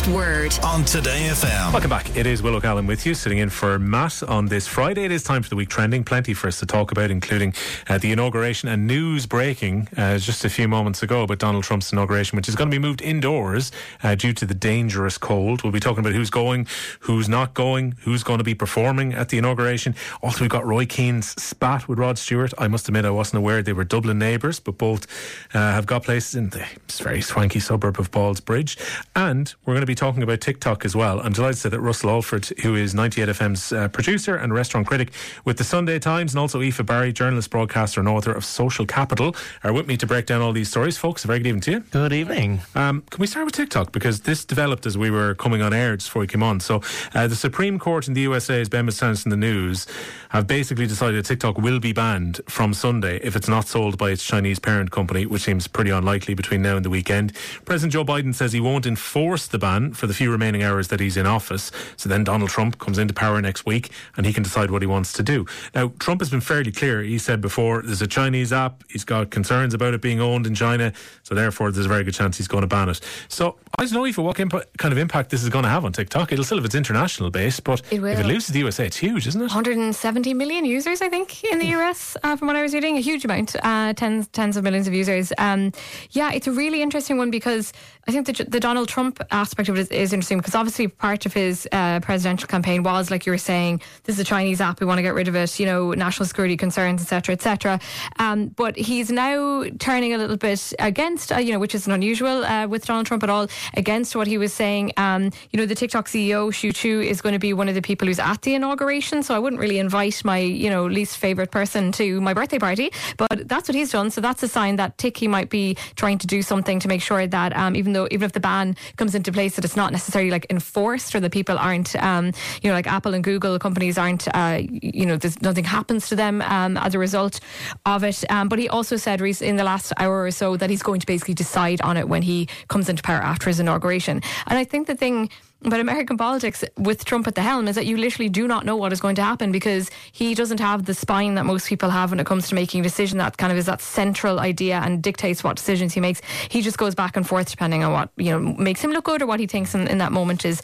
Last word on Today FM. Welcome back. It is Will O'Callaghan with you, sitting in for Matt on this Friday. It is time for the week trending. Plenty for us to talk about, including the inauguration and news breaking just a few moments ago about Donald Trump's inauguration, which is going to be moved indoors due to the dangerous cold. We'll be talking about who's going, who's not going, who's going to be performing at the inauguration. Also, we've got Roy Keane's spat with Rod Stewart. I must admit I wasn't aware they were Dublin neighbours, but both have got places in the very swanky suburb of Ballsbridge. And we're going to be talking about TikTok as well. I'm delighted to say that Russell Alford, who is 98 FM's producer and restaurant critic with the Sunday Times, and also Aoife Barry, journalist, broadcaster and author of Social Capital, are with me to break down all these stories. Folks, a very good evening to you. Good evening. Can we start with TikTok? Because this developed as we were coming on air just before we came on. So the Supreme Court in the USA, as Ben was telling us in the news, have basically decided that TikTok will be banned from Sunday if it's not sold by its Chinese parent company, which seems pretty unlikely between now and the weekend. President Joe Biden says he won't enforce the ban for the few remaining hours that he's in office. So then Donald Trump comes into power next week and he can decide what he wants to do. Now, Trump has been fairly clear. He said before, there's a Chinese app. He's got concerns about it being owned in China. So therefore, there's a very good chance he's going to ban it. So I don't know, Aoife, what kind of impact this is going to have on TikTok. It'll still have its international base, but if it loses the USA, it's huge, isn't it? 170 million users, I think, in the US, from what I was reading. A huge amount, tens of millions of users. Yeah, it's a really interesting one because I think the Donald Trump aspect of it is interesting because obviously part of his presidential campaign was, like you were saying, this is a Chinese app, we want to get rid of it, national security concerns, etc., etc. But he's now turning a little bit against, which isn't unusual with Donald Trump at all, against what he was saying. The TikTok CEO, Xu Chu, is going to be one of the people who's at the inauguration, so I wouldn't really invite my, least favourite person to my birthday party, but that's what he's done, so that's a sign that he might be trying to do something to make sure that even if the ban comes into place, that it's not necessarily like enforced, or that people aren't, like Apple and Google companies aren't, there's nothing happens to them as a result of it. But he also said in the last hour or so that he's going to basically decide on it when he comes into power after his inauguration. And I think the thing about American politics with Trump at the helm is that you literally do not know what is going to happen because he doesn't have the spine that most people have when it comes to making a decision that kind of is that central idea and dictates what decisions he makes. He just goes back and forth depending on what makes him look good or what he thinks in that moment is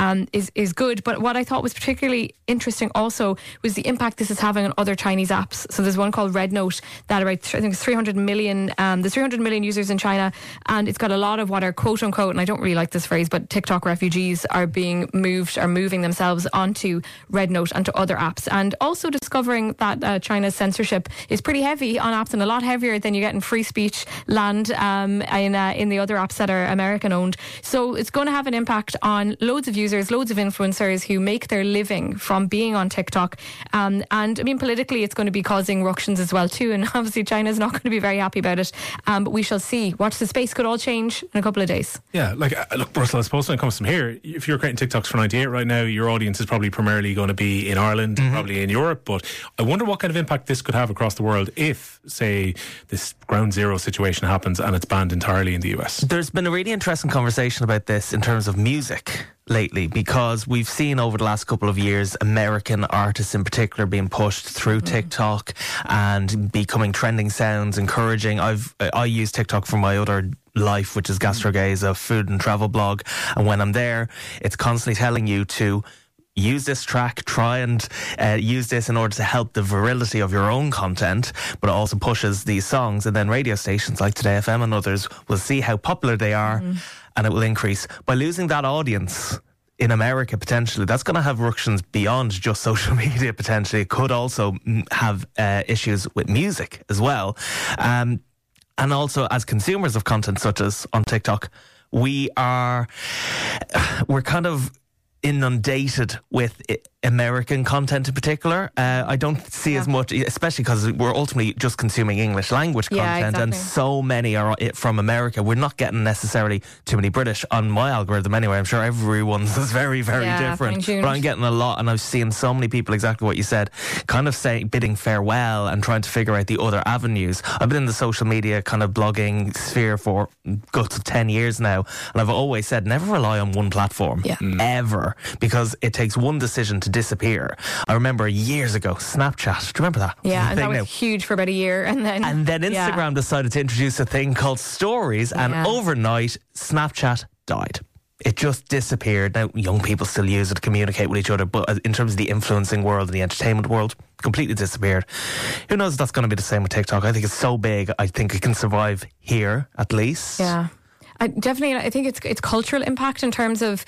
good. But what I thought was particularly interesting also was the impact this is having on other Chinese apps. So there's one called Red Note that I think it's 300 million. There's 300 million users in China, and it's got a lot of what are quote unquote, and I don't really like this phrase, but TikTok refugees are moving themselves onto Red Note and to other apps, and also discovering that China's censorship is pretty heavy on apps and a lot heavier than you get in free speech land in the other apps that are American owned. So it's going to have an impact on loads of users, loads of influencers who make their living from being on TikTok, and I mean politically it's going to be causing ructions as well too, and obviously China's not going to be very happy about it, but we shall see. Watch the space, could all change in a couple of days. Yeah, look, Russell, I suppose when it comes from here, if you're creating TikToks for 98 right now, your audience is probably primarily going to be in Ireland, probably in Europe, but I wonder what kind of impact this could have across the world if, say, this ground zero situation happens and it's banned entirely in the US. There's been a really interesting conversation about this in terms of music lately, because we've seen over the last couple of years American artists in particular being pushed through TikTok and becoming trending sounds, encouraging. I use TikTok for my other life, which is GastroGaze, a food and travel blog, and when I'm there it's constantly telling you to use this track, try and use this in order to help the virility of your own content, but it also pushes these songs, and then radio stations like Today FM and others will see how popular they are and it will increase. By losing that audience in America, potentially, that's going to have ructions beyond just social media, potentially. It could also have issues with music as well. And also as consumers of content such as on TikTok, we're kind of inundated with American content in particular. I don't see as much, especially because we're ultimately just consuming English language content, and so many are from America. We're not getting necessarily too many British on my algorithm anyway. I'm sure everyone's is very, very different, but I'm getting a lot, and I've seen so many people, exactly what you said, kind of bidding farewell and trying to figure out the other avenues. I've been in the social media kind of blogging sphere for guts of 10 years now, and I've always said never rely on one platform ever, because it takes one decision to disappear. I remember years ago, Snapchat. Do you remember that? Yeah, and that was huge for about a year, and then Instagram decided to introduce a thing called Stories, and overnight Snapchat died. It just disappeared. Now, young people still use it to communicate with each other, but in terms of the influencing world and the entertainment world, completely disappeared. Who knows if that's going to be the same with TikTok? I think it's so big, I think it can survive here, at least. Yeah. I think it's cultural impact in terms of,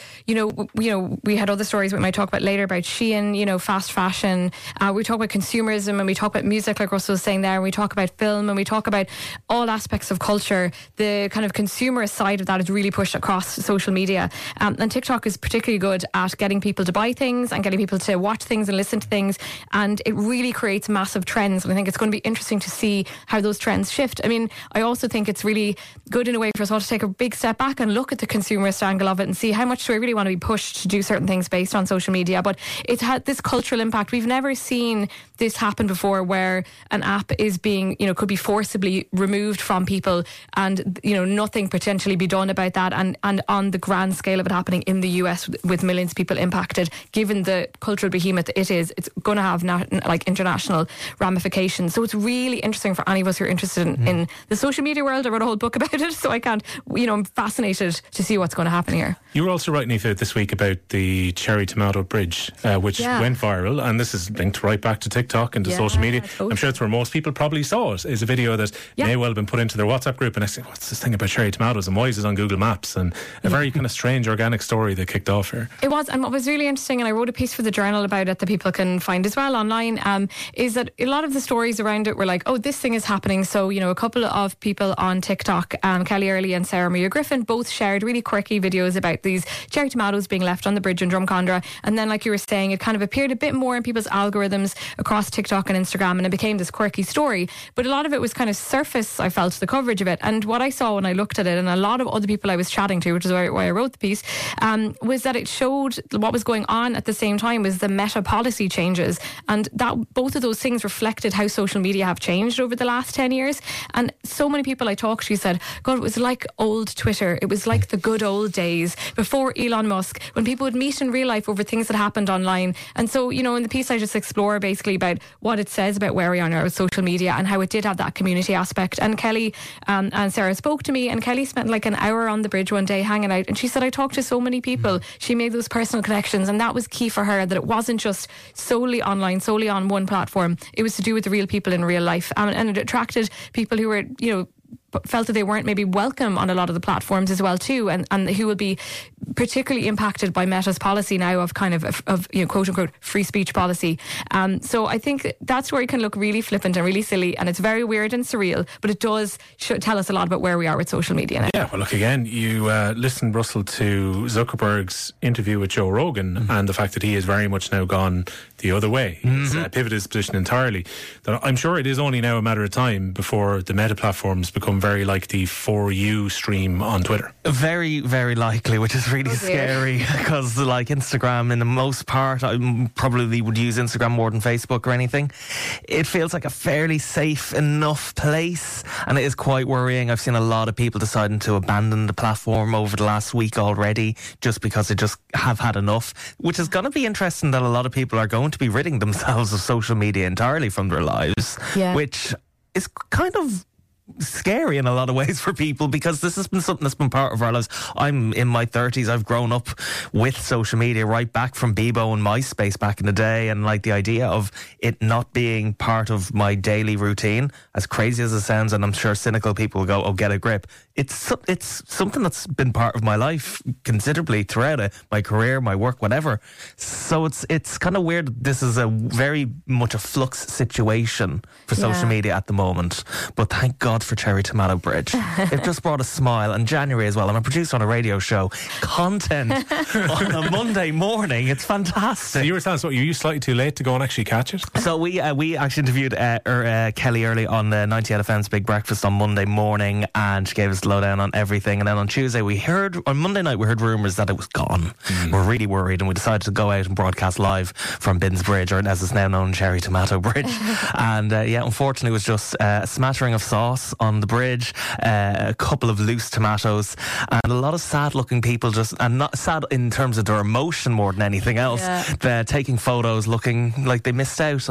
we had other stories we might talk about later about Shein, fast fashion. We talk about consumerism and we talk about music, like Russell was saying there, and we talk about film and we talk about all aspects of culture. The kind of consumerist side of that is really pushed across social media. And TikTok is particularly good at getting people to buy things and getting people to watch things and listen to things. And it really creates massive trends. And I think it's going to be interesting to see how those trends shift. I mean, I also think it's really good in a way for us all to take a big step back and look at the consumerist angle of it and see how much do I really want to be pushed to do certain things based on social media. But it's had this cultural impact. We've never seen this happen before, where an app is being, could be forcibly removed from people and, nothing potentially be done about that. And on the grand scale of it happening in the US with millions of people impacted, given the cultural behemoth it is, it's going to have international ramifications. So it's really interesting for any of us who are interested in the social media world. I wrote a whole book about it, so I can't, I'm fascinated to see what's going to happen here. You were also writing, Aoife, this week about the Cherry Tomato Bridge, which went viral, and this is linked right back to TikTok and to social media. Totally. I'm sure it's where most people probably saw it. Is a video that may well have been put into their WhatsApp group, and I said, what's this thing about cherry tomatoes and why is it on Google Maps? And a very kind of strange organic story that kicked off here. It was, and what was really interesting, and I wrote a piece for the Journal about it that people can find as well online, is that a lot of the stories around it were like, oh, this thing is happening. So, a couple of people on TikTok, Kelly Early and Sarah Maria Griffin, both shared really quirky videos about these cherry tomatoes being left on the bridge in Drumcondra. And then, like you were saying, it kind of appeared a bit more in people's algorithms across TikTok and Instagram, and it became this quirky story. But a lot of it was kind of surface, I felt, the coverage of it. And what I saw when I looked at it, and a lot of other people I was chatting to, which is why I wrote the piece, was that it showed what was going on at the same time was the meta policy changes. And that both of those things reflected how social media have changed over the last 10 years. And so many people I talked to said, God, it was like old Twitter. It was like the good old days before Elon Musk, when people would meet in real life over things that happened online. And so, in the piece I just explore basically about what it says about where we are now with social media and how it did have that community aspect. And Kelly and Sarah spoke to me, and Kelly spent like an hour on the bridge one day hanging out, and she said, I talked to so many people. She made those personal connections, and that was key for her, that it wasn't just solely online, solely on one platform. It was to do with the real people in real life, and it attracted people who were, felt that they weren't maybe welcome on a lot of the platforms as well too, and who will be particularly impacted by Meta's policy now of kind of quote unquote free speech policy. So I think that story can look really flippant and really silly, and it's very weird and surreal, but it does tell us a lot about where we are with social media now. Yeah, well, look, again, you listened, Russell, to Zuckerberg's interview with Joe Rogan, and the fact that he has very much now gone the other way. He's pivoted his position entirely. That I'm sure it is only now a matter of time before the Meta platforms become very like the For You stream on Twitter. Very, very likely, which is really scary, because like Instagram, in the most part, I probably would use Instagram more than Facebook or anything. It feels like a fairly safe enough place, and it is quite worrying. I've seen a lot of people deciding to abandon the platform over the last week already, just because they just have had enough, which is going to be interesting, that a lot of people are going to be ridding themselves of social media entirely from their lives, which is kind of scary in a lot of ways for people, because this has been something that's been part of our lives. I'm in my 30s. I've grown up with social media right back from Bebo and MySpace back in the day, and like the idea of it not being part of my daily routine, as crazy as it sounds, and I'm sure cynical people will go, oh, get a grip. It's something that's been part of my life considerably throughout it, my career, my work, whatever. So it's kind of weird. This is a very much a flux situation for social media at the moment, but thank God for Cherry Tomato Bridge. It just brought a smile. And January as well. I'm a producer on a radio show. Content on a Monday morning. It's fantastic. So you were telling us, what, you slightly too late to go and actually catch it? So we actually interviewed Kelly Early on the 98 FM's Big Breakfast on Monday morning, and she gave us the lowdown on everything. And then on Tuesday on Monday night we heard rumours that it was gone. We're really worried, and we decided to go out and broadcast live from Binns Bridge, or as it's now known, Cherry Tomato Bridge. And unfortunately it was just a smattering of sauce on the bridge, a couple of loose tomatoes, and a lot of sad looking people, just, and not sad in terms of their emotion more than anything else, taking photos looking like they missed out on the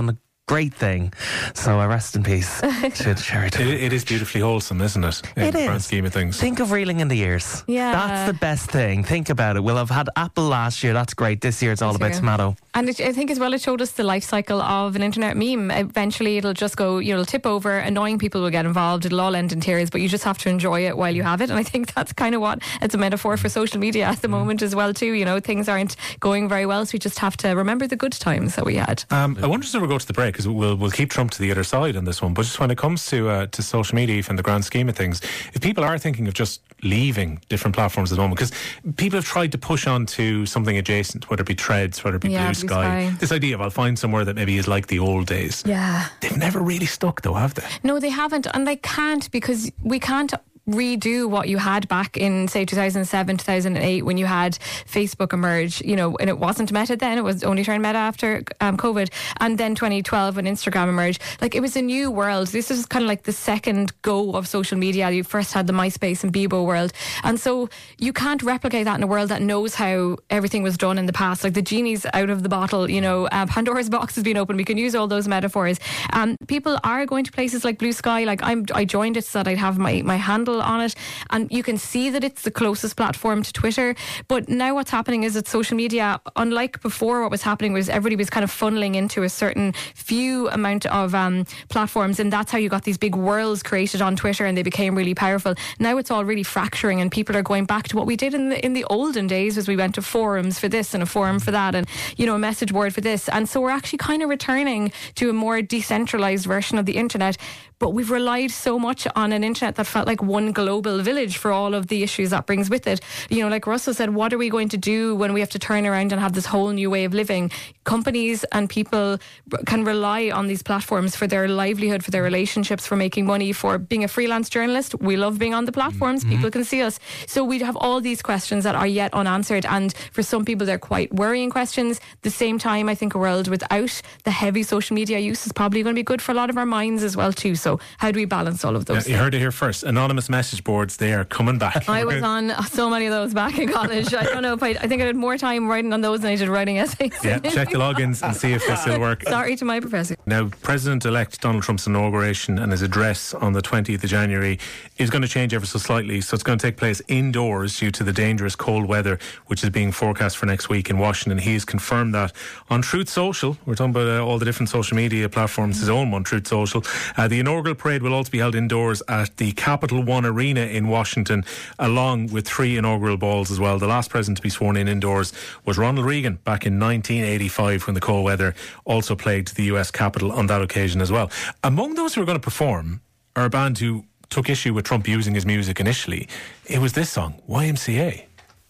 great thing. So rest in peace to Sherry Turkle. It is beautifully wholesome, isn't it? In the grand scheme of things. Think of reeling in the years. Yeah. That's the best thing. Think about it. We'll have had Apple last year. That's great. This year it's all about tomato. And I think as well it showed us the life cycle of an internet meme. Eventually it'll just go, it'll tip over, annoying people will get involved, it'll all end in tears, but you just have to enjoy it while you have it. And I think that's kind of what it's a metaphor for social media at the moment as well too. Things aren't going very well, so we just have to remember the good times that we had. I wonder if we'll go to the break, because we'll keep Trump to the other side on this one, but just when it comes to social media in the grand scheme of things, if people are thinking of just leaving different platforms at the moment, because people have tried to push on to something adjacent, whether it be Threads, whether it be Blue Sky. This idea of I'll find somewhere that maybe is like the old days. Yeah. They've never really stuck though, have they? No, they haven't, and they can't, because we can't redo what you had back in, say, 2007, 2008, when you had Facebook emerge, and it wasn't Meta then, it was only turned Meta after COVID, and then 2012 when Instagram emerged. Like, it was a new world. This is kind of like the second go of social media. You first had the MySpace and Bebo world, and so you can't replicate that in a world that knows how everything was done in the past. Like, the genie's out of the bottle, Pandora's box has been opened. We can use all those metaphors. People are going to places like Blue Sky. Like, I joined it so that I'd have my handle on it, and you can see that it's the closest platform to Twitter. But now what's happening is that social media, unlike before, what was happening was everybody was kind of funneling into a certain few amount of platforms, and that's how you got these big worlds created on Twitter, and they became really powerful. Now it's all really fracturing, and people are going back to what we did in the olden days, as we went to forums for this and a forum for that, and a message board for this. And so we're actually kind of returning to a more decentralized version of the internet. But we've relied so much on an internet that felt like one global village for all of the issues that brings with it. Like Russell said, what are we going to do when we have to turn around and have this whole new way of living? Companies and people can rely on these platforms for their livelihood, for their relationships, for making money, for being a freelance journalist. We love being on the platforms. People can see us. So we have all these questions that are yet unanswered. And for some people, they're quite worrying questions. At the same time, I think a world without the heavy social media use is probably going to be good for a lot of our minds as well too. So how do we balance all of those? You heard it here first. Anonymous message boards, they are coming back. I was on so many of those back in college. I don't know if I think I had more time writing on those than I did writing essays. Yeah, check the logins and see if they still work. Sorry to my professor. Now, President-elect Donald Trump's inauguration and his address on the 20th of January is going to change ever so slightly. So it's going to take place indoors due to the dangerous cold weather which is being forecast for next week in Washington. He's confirmed that on Truth Social. We're talking about all the different social media platforms, his own one, Truth Social. The inaugural parade will also be held indoors at the Capital One Arena in Washington, along with 3 inaugural balls as well. The last president to be sworn in indoors was Ronald Reagan back in 1985, when the cold weather also plagued the US Capitol on that occasion as well. Among those who are going to perform are a band who took issue with Trump using his music initially. It was this song, YMCA.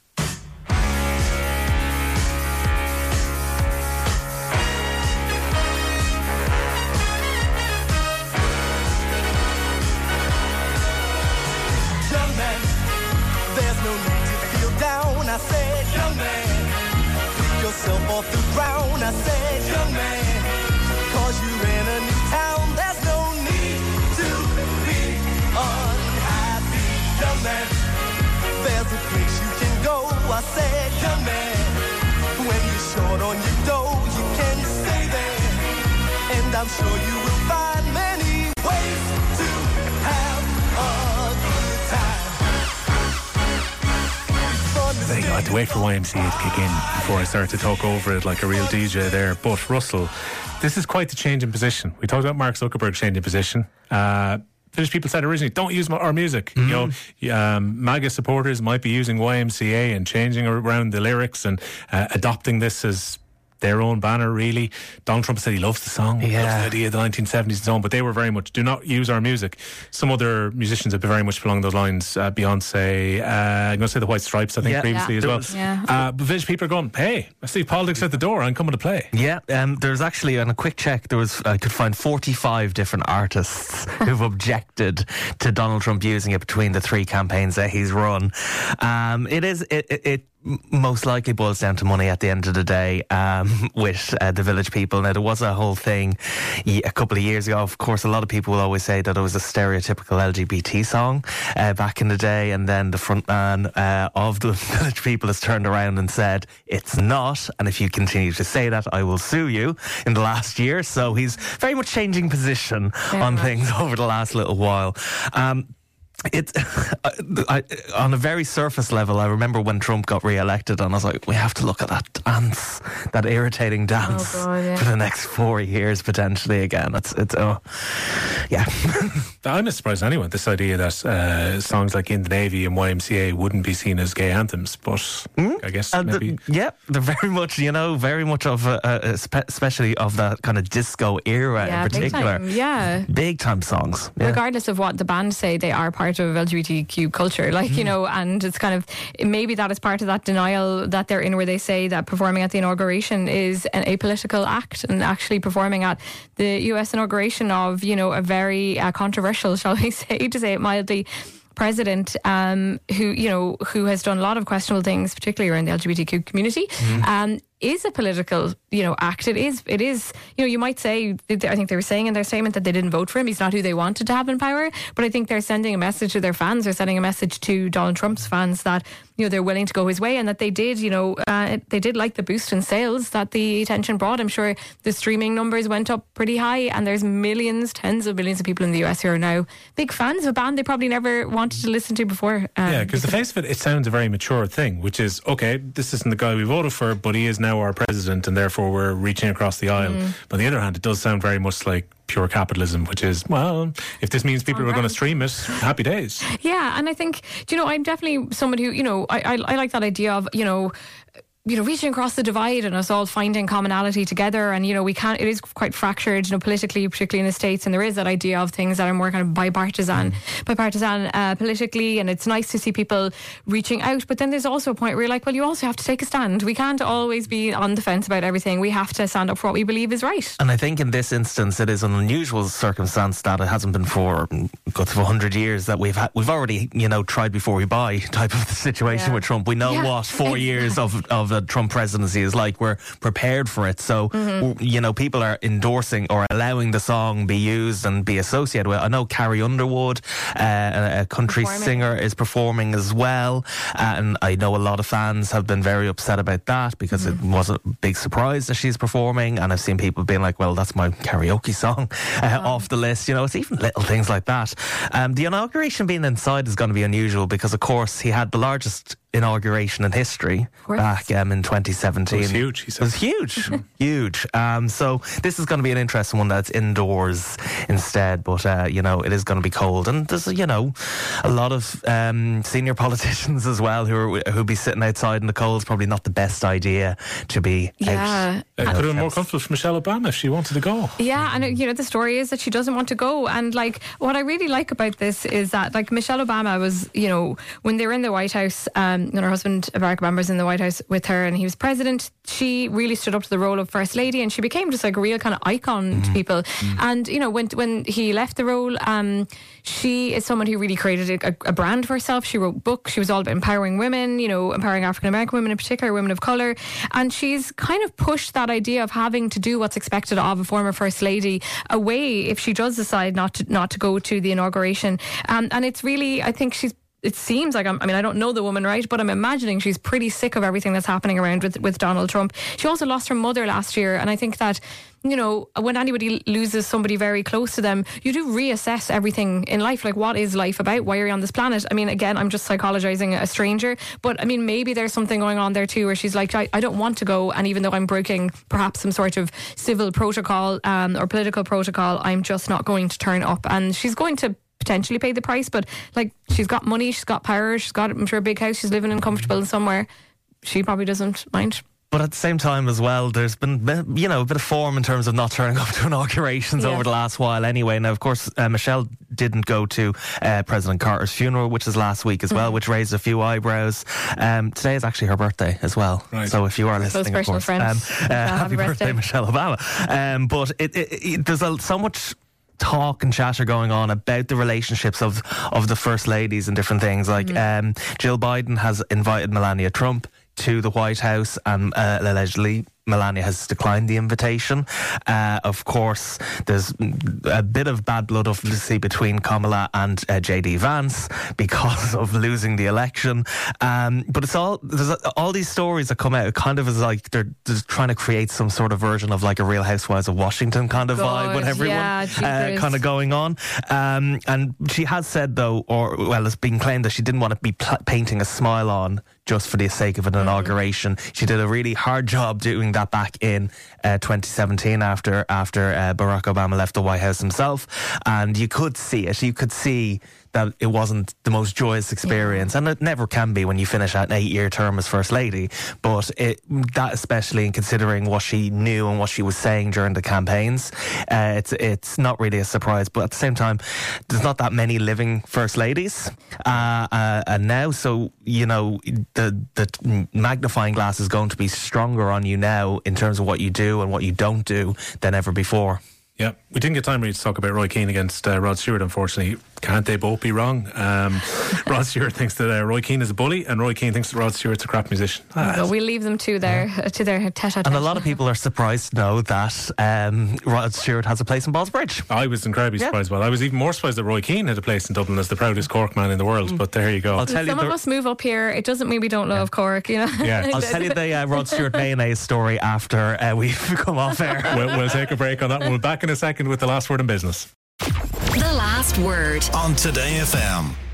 Off the ground, I said, young man, 'cause you're in a new town, there's no need to be unhappy, young man. There's a place you can go, I said, young man. When you're short on your dough, you can stay there, and I'm sure you will find many ways to have a good time. I had to wait for YMCA to kick in before I started to talk over it like a real DJ there. But Russell, this is quite the change in position. We talked about Mark Zuckerberg changing position. Finnish people said originally, don't use our music. MAGA supporters might be using YMCA and changing around the lyrics and adopting this as their own banner, really. Donald Trump said he loves the song, loves the idea of the 1970s and so on, but they were very much, do not use our music. Some other musicians have been very much along those lines. Beyonce, I'm going to say the White Stripes, I think, previously as well. But Village people are going, hey, I see politics at the door, I'm coming to play. Yeah, there's actually, on a quick check, I could find 45 different artists who've objected to Donald Trump using it between the 3 campaigns that he's run. It most likely boils down to money at the end of the day with the Village People. Now, there was a whole thing a couple of years ago. Of course, a lot of people will always say that it was a stereotypical LGBT song back in the day, and then the frontman of the Village People has turned around and said, it's not, and if you continue to say that, I will sue you, in the last year. So he's very much changing position on things over the last little while. On a very surface level, I remember when Trump got re-elected, and I was like, we have to look at that dance, that irritating dance, for the next 4 years potentially again. Yeah. I'm not surprised anyway, this idea that songs like In the Navy and YMCA wouldn't be seen as gay anthems, but I guess maybe... they're very much, very much of, especially of that kind of disco era in particular. Big time songs. Yeah. Regardless of what the band say, they are part of LGBTQ culture, and it's kind of, maybe that is part of that denial that they're in, where they say that performing at the inauguration is an apolitical act, and actually performing at the US inauguration of, a very controversial, shall we say, to say it mildly, president who has done a lot of questionable things, particularly around the LGBTQ community, is a political, act. It is, you might say, I think they were saying in their statement that they didn't vote for him. He's not who they wanted to have in power. But I think they're sending a message to their fans. They're sending a message to Donald Trump's fans that, they're willing to go his way, and that they did, they did like the boost in sales that the attention brought. I'm sure the streaming numbers went up pretty high, and there's millions, tens of millions of people in the US who are now big fans of a band they probably never wanted to listen to before. Because the face of it sounds a very mature thing, which is, okay, this isn't the guy we voted for, but he is now our president, and therefore we're reaching across the aisle. But on the other hand, it does sound very much like pure capitalism, which is, well, if this means people are going to stream it, happy days. Yeah, and I think, I'm definitely someone who, I like that idea of, reaching across the divide and us all finding commonality together. And, we can't, it is quite fractured, politically, particularly in the States. And there is that idea of things that are more kind of bipartisan politically. And it's nice to see people reaching out. But then there's also a point where you're like, well, you also have to take a stand. We can't always be on the fence about everything. We have to stand up for what we believe is right. And I think in this instance, it is an unusual circumstance that it hasn't been for guts of 100 years that we've already, tried before we buy type of the situation with Trump. We know what 4 years of the Trump presidency is like. We're prepared for it. So, people are endorsing or allowing the song be used and be associated with it. I know Carrie Underwood, a country singer, is performing as well. And I know a lot of fans have been very upset about that because it was a big surprise that she's performing. And I've seen people being like, well, that's my karaoke song off the list. It's even little things like that. The inauguration being inside is going to be unusual because, of course, he had the largest inauguration in history back in 2017. It was huge, he said. It was huge. Huge. So this is going to be an interesting one that's indoors instead, but it is going to be cold, and there's a lot of senior politicians as well who'll be sitting outside in the cold. It's probably not the best idea to be out. It could have been more comfortable for Michelle Obama if she wanted to go. Yeah, and the story is that she doesn't want to go. And what I really like about this is that Michelle Obama was, when they were in the White House, her husband Barack Obama was in the White House with her and he was president, she really stood up to the role of First Lady, and she became just a real kind of icon to people. And when he left the role, she is someone who really created a brand for herself. She wrote books. She was all about empowering women, empowering African American women in particular, women of colour. And she's kind of pushed that idea of having to do what's expected of a former First Lady away if she does decide not to go to the inauguration. And it's really, I think it seems like, I don't know the woman, right, but I'm imagining she's pretty sick of everything that's happening around with Donald Trump. She also lost her mother last year, and I think that, when anybody loses somebody very close to them, you do reassess everything in life. Like, what is life about? Why are you on this planet? Again, I'm just psychologizing a stranger, but maybe there's something going on there too, where she's like, I don't want to go, and even though I'm breaking perhaps some sort of civil protocol or political protocol, I'm just not going to turn up. And she's going to potentially pay the price, but she's got money, she's got power, she's got, I'm sure, a big house, she's living in comfortable somewhere. She probably doesn't mind. But at the same time as well, there's been, a bit of form in terms of not turning up to inaugurations over the last while anyway. Now, of course, Michelle didn't go to President Carter's funeral, which was last week as well, which raised a few eyebrows. Today is actually her birthday as well. Right. So if you are listening, of course, happy birthday, Michelle Obama. But there's so much talk and chatter going on about the relationships of the First Ladies and different things. Jill Biden has invited Melania Trump to the White House, and allegedly Melania has declined the invitation. Of course, there's a bit of bad blood, obviously, between Kamala and JD Vance because of losing the election. But there's all these stories that come out. It kind of is like they're just trying to create some sort of version of like a Real Housewives of Washington kind of vibe with everyone kind of going on. And she has said, though, it's been claimed that she didn't want to be painting a smile on just for the sake of an inauguration. She did a really hard job doing that back in 2017 after Barack Obama left the White House himself, and you could see it. You could see that it wasn't the most joyous experience, and it never can be when you finish an 8-year term as First Lady. But that, especially in considering what she knew and what she was saying during the campaigns, it's not really a surprise. But at the same time, there's not that many living First Ladies and now, so the magnifying glass is going to be stronger on you now in terms of what you do and what you don't do than ever before. Yeah, we didn't get time really to talk about Roy Keane against Rod Stewart, unfortunately. Can't they both be wrong? Rod Stewart thinks that Roy Keane is a bully, and Roy Keane thinks that Rod Stewart's a crap musician. We'll leave them to their tete-a-tete. And a lot of people are surprised to know that Rod Stewart has a place in Ballsbridge. I was incredibly surprised. Well, I was even more surprised that Roy Keane had a place in Dublin as the proudest Cork man in the world. But there you go. I'll tell Some of us move up here. It doesn't mean we don't love Cork, Yeah. I'll tell you the Rod Stewart mayonnaise story after we've come off air. We'll take a break on that one. We'll be back in a second with the last word in business. The Last Word on Today FM.